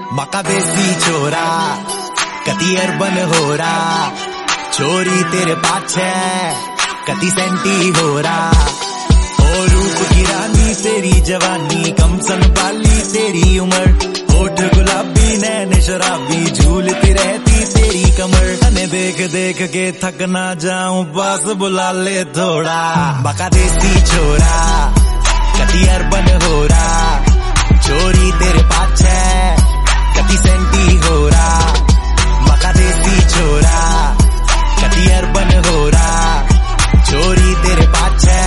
मका देसी छोरा कति अर्बन हो रहा, चोरी तेरे पाछे कति सेंटी हो रहा। ओ रूप की रानी तेरी जवानी, कम सन वाली तेरी उम्र, होठ गुलाबी नैन शराबी, झूलती रहती तेरी कमर। तने देख देख के थक ना जाऊं, बस बुला ले थोड़ा। मका देसी छोरा कति अर्बन हो रहा, चोरी तेरे पास